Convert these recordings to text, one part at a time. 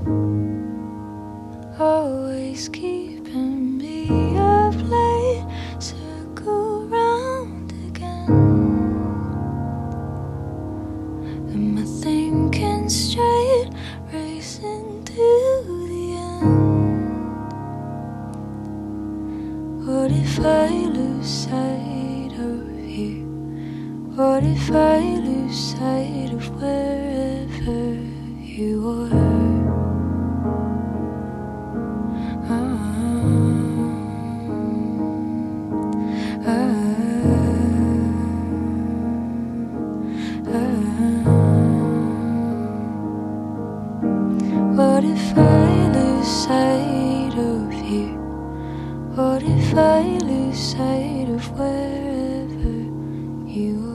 always keeping me up late, circle round again. Am I thinking straight, racing to the end? What if I lose sight of you? What if I lose sight of wherever you are? What if I lose sight of you? What if I lose sight of wherever you are?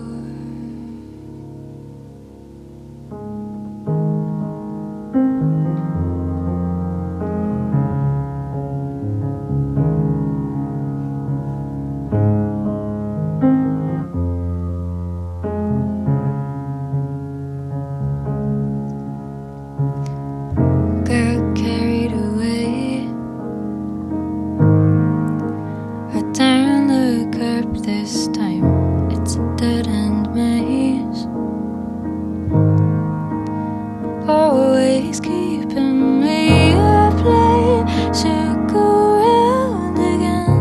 Got carried away. I turned the curb this time. It's a dead-end maze, always keeping me up late, circle round again.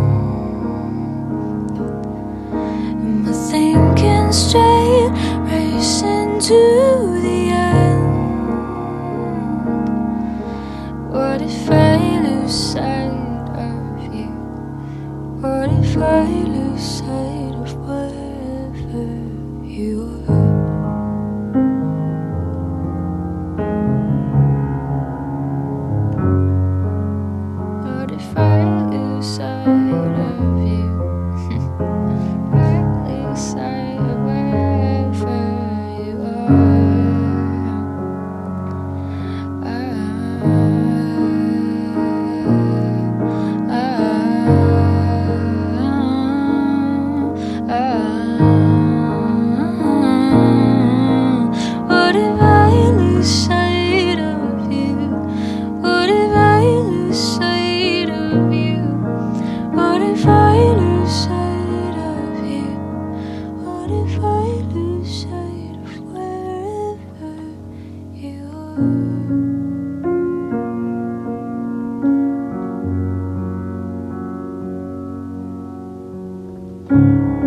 Am I thinking straight, racing to the end? What if I lose sight of you? What if I lose sight of wherever you are? What if I lose sight of you? I lose sight of wherever you are. What if I lose sight of you? What if I lose sight of you? What if I lose sight of you? What if I lose sight of wherever you are?